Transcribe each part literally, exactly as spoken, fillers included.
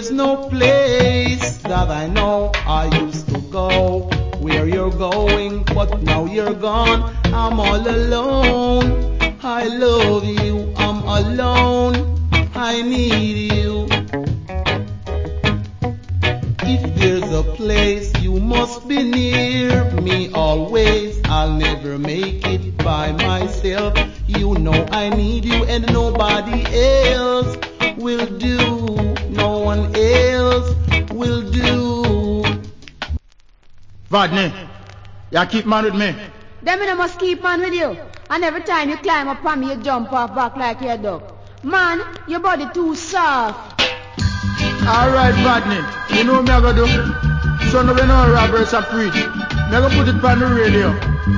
There's no place that I know I used to go where you're going, but now you're gone. I'm all alone. I love you. I'm alone. I need you. If there's a place you must be near me always, I'll never make it by myself. You know I need you and nobody else will do. No one else will do. Vadney, you keep man with me. Them I must keep man with you. And every time you climb up on me, you jump off back like your dog. Man, your body too soft. Alright, Vadney, you know what me I gonna do? So no we know Roberts a preach. Me I gonna put it on the radio.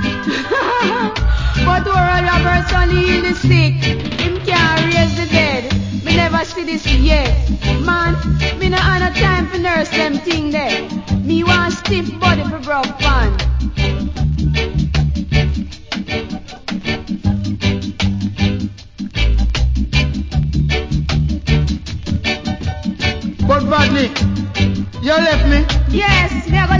But Oral Roberts only heal the sick. Him can't raise the dead. Me never see this yet. Man, me no have no time for nurse them thing there. Me want stiff body for broke fan. But Vadney, you left me? Yes, me a go